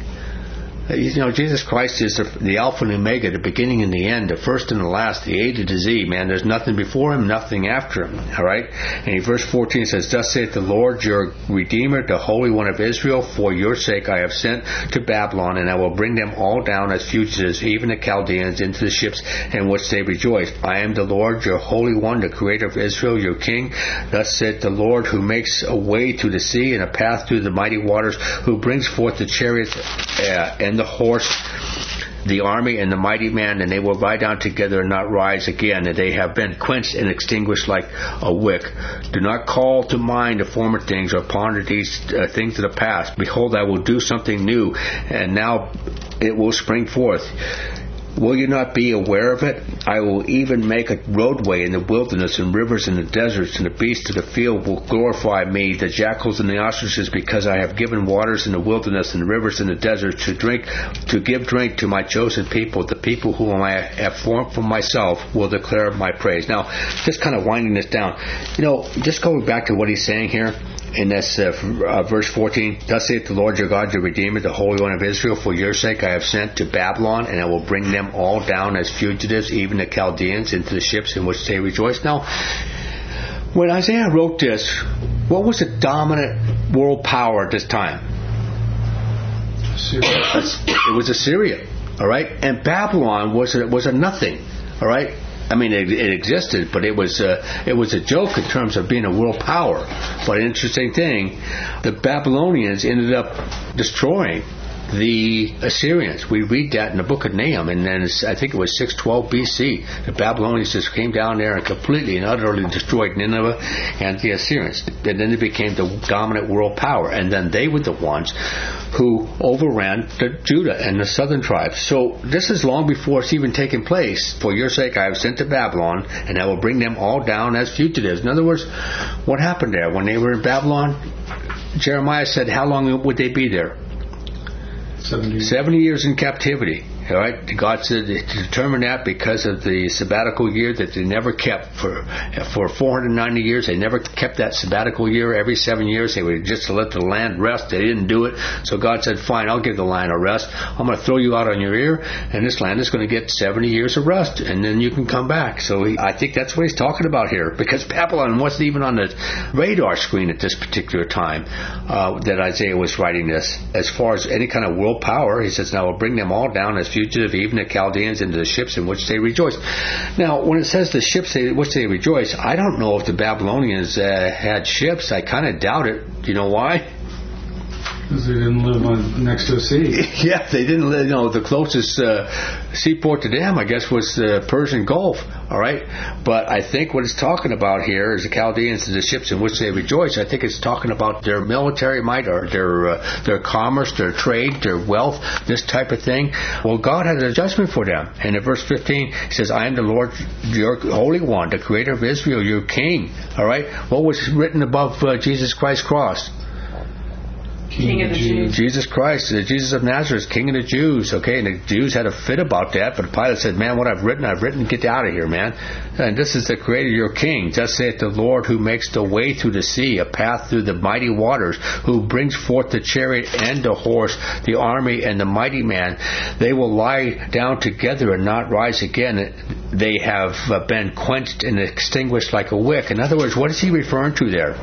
You know, Jesus Christ is the, the Alpha and Omega, the beginning and the end, the first and the last, the A to the Z, man. There's nothing before Him, nothing after Him, all right? And in verse fourteen says, thus saith the Lord, your Redeemer, the Holy One of Israel, for your sake I have sent to Babylon, and I will bring them all down as fugitives, even the Chaldeans, into the ships in which they rejoice. I am the Lord, your Holy One, the Creator of Israel, your King. Thus saith the Lord, who makes a way to the sea and a path through the mighty waters, who brings forth the chariots uh, and the horse, the army and the mighty man, and they will lie down together and not rise again, and they have been quenched and extinguished like a wick. Do not call to mind the former things, or ponder these uh, things of the past. Behold, I will do something new, and now it will spring forth. Will you not be aware of it? I will even make a roadway in the wilderness and rivers in the deserts, and the beasts of the field will glorify me, the jackals and the ostriches, because I have given waters in the wilderness and rivers in the desert to drink, to give drink to my chosen people. The people whom I have formed for myself will declare my praise. Now, just kind of winding this down, you know, just going back to what he's saying here, in this uh, uh, verse fourteen, thus saith the Lord your God, your Redeemer, the Holy One of Israel, for your sake I have sent to Babylon, and I will bring them all down as fugitives, even the Chaldeans, into the ships in which they rejoice. Now, when Isaiah wrote this, what was the dominant world power at this time? Assyria. It was Assyria, all right? And Babylon was a, was a nothing, all right? I mean, it, it existed, but it was uh, it was a joke in terms of being a world power. But an interesting thing, the Babylonians ended up destroying the Assyrians. We read that in the book of Nahum, and then I think it was six twelve B C. The Babylonians just came down there and completely and utterly destroyed Nineveh and the Assyrians. And then they became the dominant world power. And then they were the ones who overran the Judah and the southern tribes. So this is long before it's even taken place. For your sake I have sent to Babylon, and I will bring them all down as fugitives. In other words, what happened there? When they were in Babylon, Jeremiah said, how long would they be there? seventy. seventy years in captivity. All right, God said to determine that because of the sabbatical year that they never kept for for four hundred ninety years. They never kept that sabbatical year. Every seven years they would just let the land rest. They didn't do it. So God said, fine, I'll give the land a rest. I'm going to throw you out on your ear, and this land is going to get seventy years of rest, and then you can come back. So he, I think that's what he's talking about here, because Babylon wasn't even on the radar screen at this particular time uh, that Isaiah was writing this. As far as any kind of world power, he says, now I'll bring them all down as fugitive, even the Chaldeans, into the ships in which they rejoice. Now, when it says the ships in which they rejoice, I don't know if the Babylonians uh, had ships. I kind of doubt it. Do you know why? Because they didn't live on, next to a sea. Yeah, they didn't live, you know, the closest uh, seaport to them, I guess, was the Persian Gulf, all right? But I think what it's talking about here is the Chaldeans and the ships in which they rejoice. I think it's talking about their military might, or their uh, their commerce, their trade, their wealth, this type of thing. Well, God has a judgment for them. And in verse fifteen, he says, I am the Lord, your Holy One, the Creator of Israel, your King, all right? What was written above uh, Jesus Christ's cross? King of the Jews. Jesus Christ, the Jesus of Nazareth, King of the Jews. Okay, and the Jews had a fit about that, but Pilate said, man, what I've written, I've written, get out of here, man. And this is the Creator, your King. Thus saith the Lord, who makes the way through the sea, a path through the mighty waters, who brings forth the chariot and the horse, the army and the mighty man. They will lie down together and not rise again. They have been quenched and extinguished like a wick. In other words, what is he referring to there?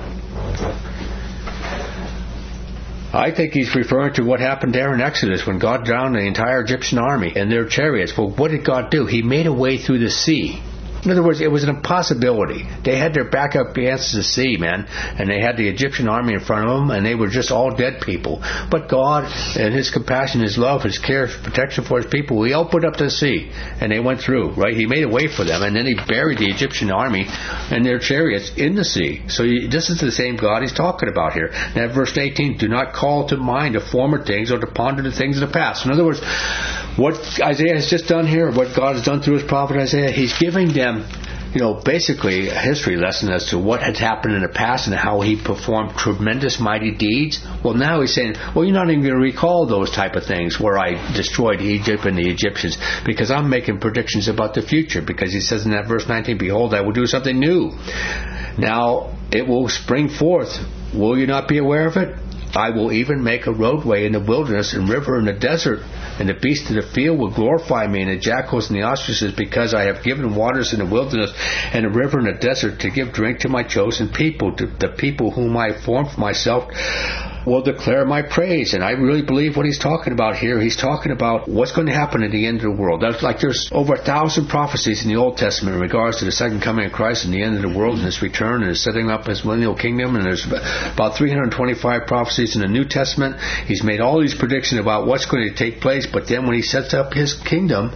I think he's referring to what happened there in Exodus when God drowned the entire Egyptian army and their chariots. Well, what did God do? He made a way through the sea. In other words, it was an impossibility. They had their back up against the sea, man, and they had the Egyptian army in front of them, and they were just all dead people. But God, and His compassion, His love, His care, His protection for His people, He opened up the sea, and they went through, right? He made a way for them, and then He buried the Egyptian army and their chariots in the sea. So you, this is the same God He's talking about here. Now, verse eighteen, do not call to mind the former things or to ponder the things of the past. In other words, what Isaiah has just done here, what God has done through His prophet Isaiah, He's giving them, you know, basically a history lesson as to what had happened in the past and how He performed tremendous mighty deeds. Well, now He's saying, well, you're not even going to recall those type of things where I destroyed Egypt and the Egyptians, because I'm making predictions about the future, because He says in that verse nineteen, behold, I will do something new. Now it will spring forth. Will you not be aware of it? I will even make a roadway in the wilderness and river in the desert, and the beasts of the field will glorify me, and the jackals and the ostriches, because I have given waters in the wilderness and a river in the desert to give drink to my chosen people, to the people whom I formed for myself will declare my praise. And I really believe what he's talking about here, he's talking about what's going to happen at the end of the world. That's like there's over a thousand prophecies in the Old Testament in regards to the second coming of Christ and the end of the world and His return and His setting up His millennial kingdom. And there's about three hundred twenty-five prophecies in the New Testament. He's made all these predictions about what's going to take place, but then when He sets up His kingdom,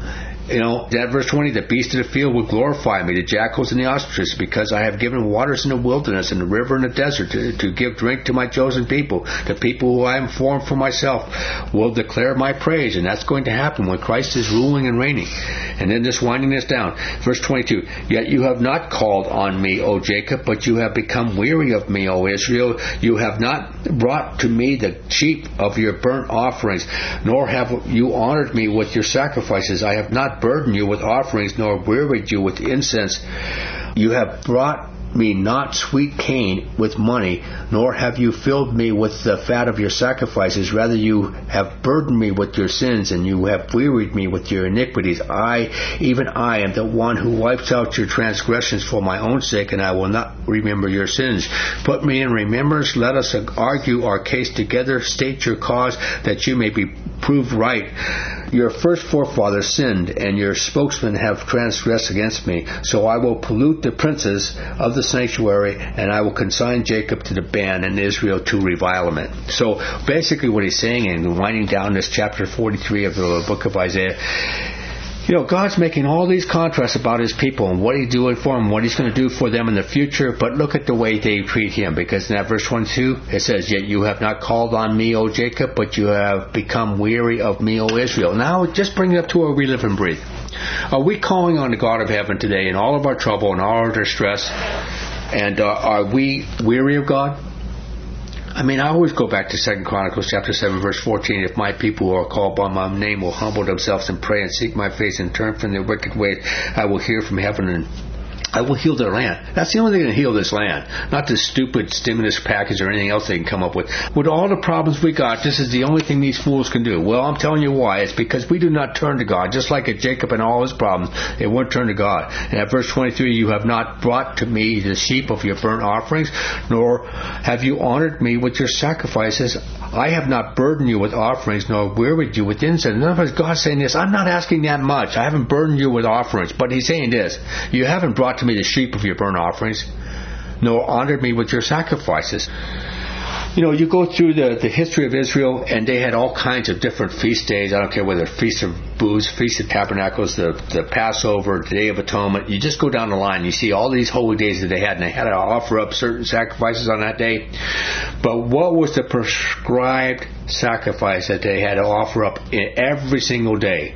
You know, that verse twenty, the beasts of the field will glorify me, the jackals and the ostriches, because I have given waters in the wilderness and the river in the desert to, to give drink to my chosen people. The people who I am formed for myself will declare my praise, and that's going to happen when Christ is ruling and reigning. And then just winding this down, verse twenty-two, yet you have not called on me, O Jacob, but you have become weary of me, O Israel. You have not brought to me the sheep of your burnt offerings, nor have you honored me with your sacrifices. I have not burdened you with offerings, nor wearied you with incense. You have brought me not sweet cane with money, nor have you filled me with the fat of your sacrifices. Rather, you have burdened me with your sins, and you have wearied me with your iniquities. I, even I, am the one who wipes out your transgressions for my own sake, and I will not remember your sins. Put me in remembrance. Let us argue our case together. State your cause, that you may be proved right. Your first forefathers sinned, and your spokesmen have transgressed against me. So I will pollute the princes of the sanctuary, and I will consign Jacob to the ban and Israel to revilement. So basically what he's saying, and winding down this chapter forty-three of the book of Isaiah, you know, God's making all these contrasts about his people and what he's doing for them, what he's going to do for them in the future, but look at the way they treat him, because in that verse twenty-two, it says, yet you have not called on me, O Jacob, but you have become weary of me, O Israel. Now, just bring it up to where we live and breathe. Are we calling on the God of heaven today in all of our trouble and all of our distress, and uh, are we weary of God? I mean, I always go back to Second Chronicles chapter seven, verse fourteen. If my people who are called by my name will humble themselves and pray and seek my face and turn from their wicked ways, I will hear from heaven and I will heal their land. That's the only thing that can heal this land. Not this stupid stimulus package or anything else they can come up with. With all the problems we got, this is the only thing these fools can do. Well, I'm telling you why. It's because we do not turn to God. Just like at Jacob and all his problems, they won't turn to God. And at verse twenty-three, you have not brought to me the sheep of your burnt offerings, nor have you honored me with your sacrifices. I have not burdened you with offerings, nor wearied you with incense. In other words, God's saying this, I'm not asking that much. I haven't burdened you with offerings. But he's saying this, you haven't brought to me the sheep of your burnt offerings, nor honored me with your sacrifices. You know, you go through the, the history of Israel, and they had all kinds of different feast days. I don't care whether Feast of Booths, Feast of Tabernacles, the, the Passover, the Day of Atonement. You just go down the line. You see all these holy days that they had, and they had to offer up certain sacrifices on that day. But what was the prescribed sacrifice that they had to offer up in every single day?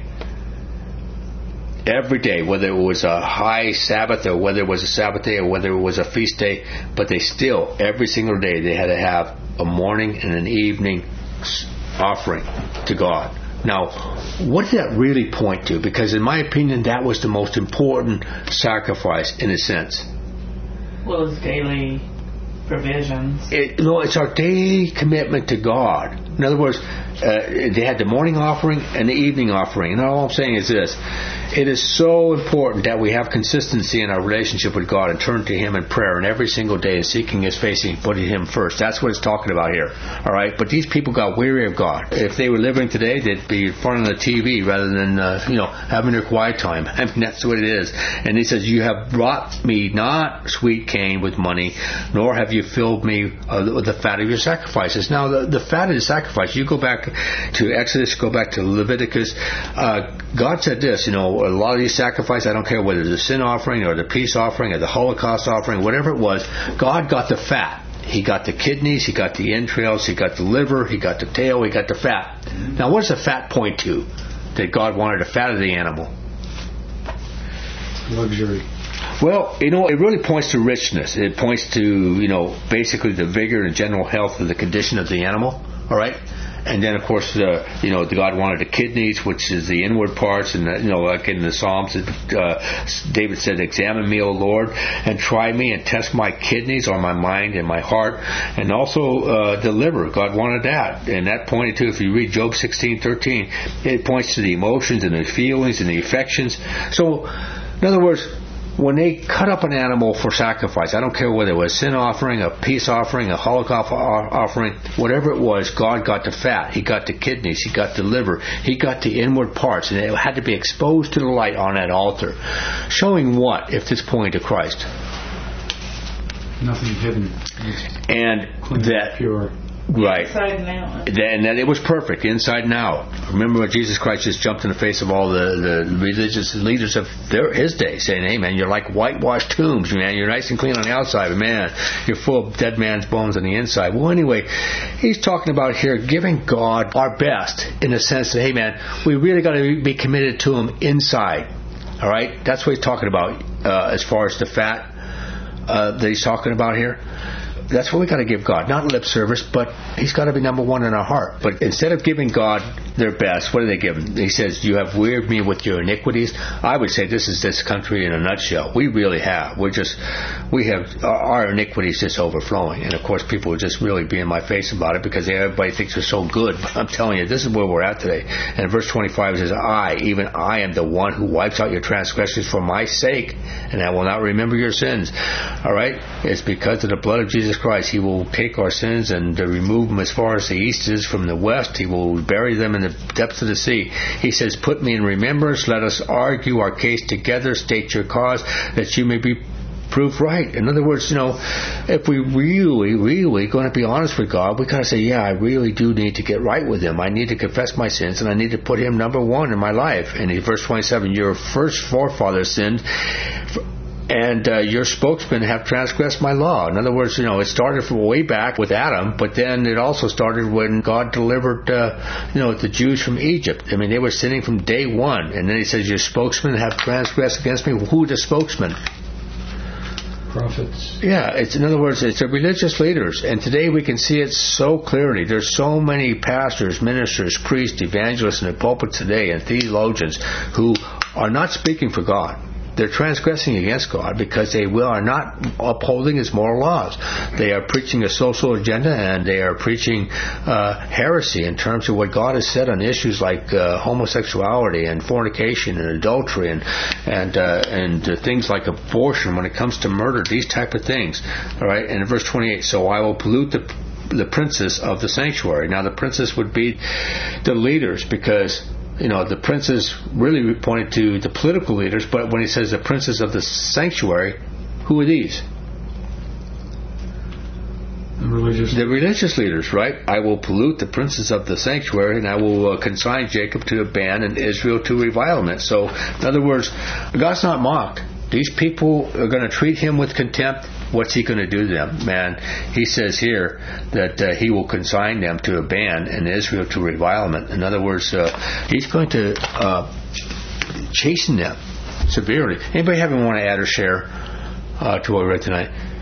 Every day, whether it was a high Sabbath or whether it was a Sabbath day or whether it was a feast day, but they still, every single day, they had to have a morning and an evening offering to God. Now, what did that really point to? Because in my opinion, that was the most important sacrifice in a sense. Well, it's daily provisions. It, no, it's our daily commitment to God. In other words, uh, they had the morning offering and the evening offering. And all I'm saying is this. It is so important that we have consistency in our relationship with God and turn to him in prayer and every single day and seeking his face and putting him first. That's what it's talking about here. All right? But these people got weary of God. If they were living today, they'd be in front of the T V rather than, uh, you know, having their quiet time. I mean, that's what it is. And he says, you have brought me not sweet cane with money, nor have you filled me uh, with the fat of your sacrifices. Now, the, the fat of the sacrifice, you go back to Exodus, go back to Leviticus. Uh, God said this, you know, a lot of these sacrifices, I don't care whether it's the sin offering or the peace offering or the Holocaust offering, whatever it was, God got the fat. He got the kidneys, he got the entrails, he got the liver, he got the tail, he got the fat. Now, what does the fat point to? That God wanted the fat of the animal. Luxury. Well, you know, it really points to richness. It points to, you know, basically the vigor and general health of the condition of the animal. All right? And then, of course, uh, you know, God wanted the kidneys, which is the inward parts. And, the, you know, like in the Psalms, uh, David said, examine me, O Lord, and try me and test my kidneys or my mind and my heart. And also uh, the liver. God wanted that. And that pointed to, if you read Job sixteen thirteen, it points to the emotions and the feelings and the affections. So, in other words, when they cut up an animal for sacrifice, I don't care whether it was a sin offering, a peace offering, a Holocaust offering, whatever it was, God got the fat. He got the kidneys. He got the liver. He got the inward parts. And it had to be exposed to the light on that altar. Showing what, if this pointed to Christ? Nothing hidden. And Clean, that pure. Right. Inside and out. And then it was perfect, inside and out. Remember when Jesus Christ just jumped in the face of all the, the religious leaders of their, his day, saying, hey, man, you're like whitewashed tombs, man. You're nice and clean on the outside, but, man, you're full of dead man's bones on the inside. Well, anyway, he's talking about here giving God our best in the sense that, hey, man, we really got to be committed to him inside. All right? That's what he's talking about uh, as far as the fat uh, that he's talking about here. That's what we got to give God. Not lip service, but he's got to be number one in our heart. But instead of giving God their best, what do they give him? He says, you have wearied me with your iniquities. I would say this is this country in a nutshell. We really have. We're just, we have, our iniquities just overflowing. And of course, people would just really be in my face about it because everybody thinks we're so good. But I'm telling you, this is where we're at today. And in verse twenty-five it says, I, even I am the one who wipes out your transgressions for my sake, and I will not remember your sins. All right? It's because of the blood of Jesus Christ. He will take our sins and uh, remove them as far as the east is from the west. He will bury them in the depths of the sea. He says, put me in remembrance. Let us argue our case together. State your cause that you may be proved right. In other words, you know, if we really, really going to be honest with God, we got to say, yeah, I really do need to get right with him. I need to confess my sins, and I need to put him number one in my life. And in verse twenty-seven, your first forefathers sinned, and uh, your spokesmen have transgressed my law. In other words, you know, it started from way back with Adam, but then it also started when God delivered, uh, you know, the Jews from Egypt. I mean, they were sinning from day one. And then he says, your spokesmen have transgressed against me. Who are the spokesmen? Prophets. Yeah, it's in other words, it's the religious leaders. And today we can see it so clearly. There's so many pastors, ministers, priests, evangelists in the pulpit today and theologians who are not speaking for God. They're transgressing against God because they will are not upholding His moral laws. They are preaching a social agenda, and they are preaching uh, heresy in terms of what God has said on issues like uh, homosexuality and fornication and adultery and and uh, and uh, things like abortion when it comes to murder. These type of things. All right. And in verse twenty-eight, so I will pollute the the princes of the sanctuary. Now the princes would be the leaders because, you know, the princes really pointed to the political leaders, but when he says the princes of the sanctuary, who are these? The religious, the religious leaders, right? I will pollute the princes of the sanctuary, and I will uh, consign Jacob to a ban and Israel to revilement. So, in other words, God's not mocked. These people are going to treat him with contempt. What's he going to do to them? Man, he says here that uh, he will consign them to a ban and Israel to revilement. In other words, uh, he's going to uh, chasten them severely. Anybody have want to add or share uh, to what we read tonight?